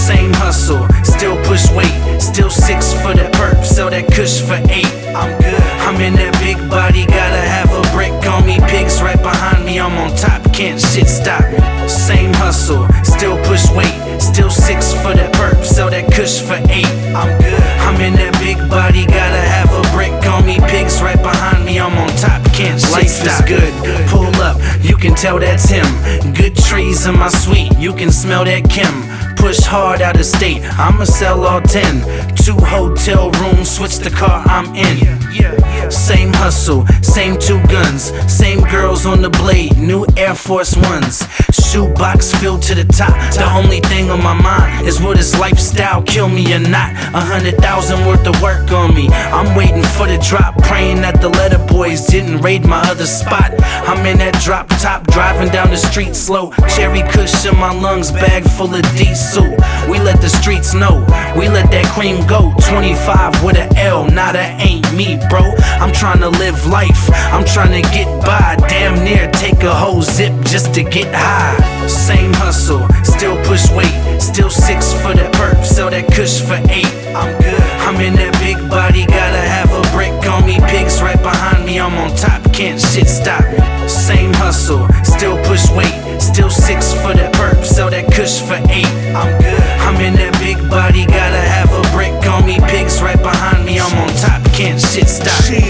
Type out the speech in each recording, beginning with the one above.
Same hustle, still push weight, still 6 for that perp, sell that kush for 8. I'm good. I'm in that big body, gotta have a brick on me. Pigs right behind me, I'm on top, can't shit stop me. Same hustle, still push weight, still 6 for that perp, sell that kush for 8. I'm good. I'm in that big body, gotta have a brick on me. Pigs right behind me, I'm on top, can't shit stop. Life is good, pull up, you can tell that's him. Good trees in my suite, you can smell that Kim. Push hard out of state, I'ma sell all 10. 2 hotel rooms, switch the car I'm in. Same hustle, same 2 guns, same girls on the blade, new Air Force Ones. Shoebox filled to the top, the only thing on my mind is will this lifestyle kill me or not? 100,000 worth of work on me, I'm waiting for the drop, praying that the letter boys didn't raid my other spot. I'm in that drop top, driving down the street slow, cherry kush in my lungs, bag full of diesel. We let the streets know, we let that cream go. 25 with a L, nah that ain't me bro. I'm trying to live life, I'm trying to get by. Damn near take a whole zip just to get high. Same hustle, still push weight, still 6 for that perp, sell that kush for 8. I'm good. I'm in that big body, gotta have a brick on me. Pigs right behind me, I'm on top, can't shit stop me. Same hustle, still push weight, still 6 for that perp, sell that kush for 8. I'm good. I'm in that big body, gotta have a brick on me. Pigs right behind me, I'm on top, can't shit stop me.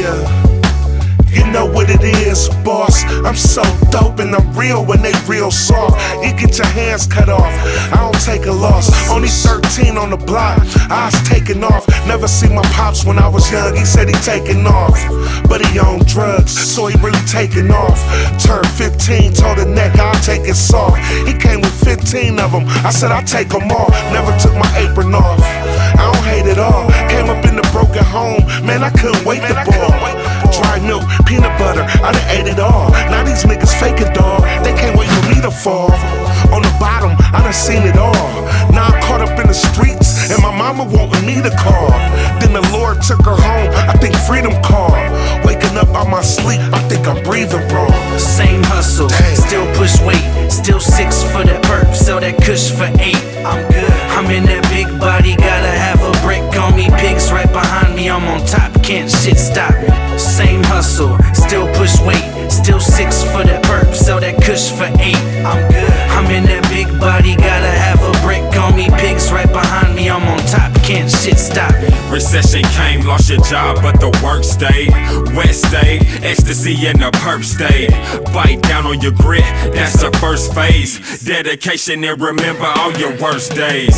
You know what it is, boss. I'm so dope and I'm real when they real soft. You get your hands cut off, I don't take a loss. Only 13 on the block, I was taking off. Never seen my pops when I was young, he said he taking off. But he on drugs, so he really taking off. Turned 15, told the neck I'll take it soft. He came with 15 of them, I said I'll take them all. Never took my apron off, I don't hate it all. Came up in the broken home, man I couldn't wait the ball. Dry milk, peanut butter, I done ate it all. Now these niggas fake it, dawg. They can't wait for me to fall. On the bottom, I done seen it all. Now I'm caught up in the streets, and my mama wanting me to call. Then the Lord took her home, I think freedom called. Waking up out my sleep, I think I'm breathing wrong. Same hustle, still push weight, still 6 for that perp, sell that kush for 8. I'm good. I'm in that big body, gotta have a brick on me. Pigs right behind me, I'm on top, can't shit stop me. Same hustle, still push weight, still 6 for that perp, sell that kush for 8. I'm good. I'm in that big body, gotta have a brick on me. Pigs right behind me, I'm on top, can't shit stop me. Recession came, lost your job, but the work stayed. Wet stayed, ecstasy in the perp stayed. Bite down on your grit, that's the first phase. Dedication and remember all your worst days.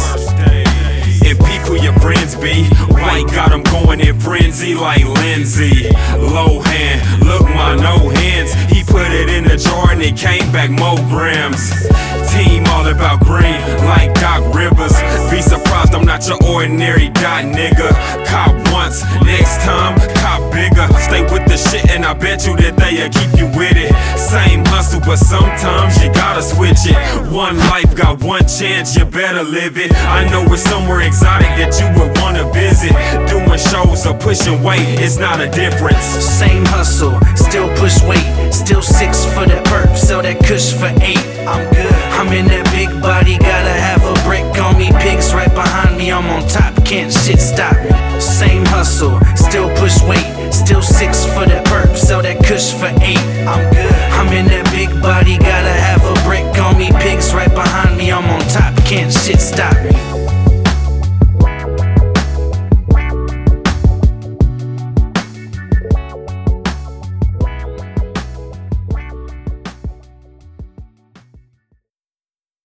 And peep who your friends be. White got them going in frenzy like Lindsay Lohan. Look my no hands, he put it in the jar and it came back more grams. Team all about green like Doc Rivers. Be surprised I'm not your ordinary dot nigga. Cop once, next time cop bigger. Stay with the shit and I bet you that they'll keep you with it. Same hustle but sometimes you gotta switch it. One life got one chance, you better live it. I know it's somewhere exotic that you would wanna visit. Doing shows or pushing weight, it's not a difference. Same hustle, still push weight, still 6 for that perp, sell that kush for 8. I'm good. I'm in that big body, gotta have a brick on me. Pigs right behind me, I'm on top, can't shit stop me. Same hustle, still push weight, still 6 for that perp, sell that kush for 8. I'm good. I'm in that big body, gotta have a brick on me. Pigs right behind me, I'm on top, can't shit stop me.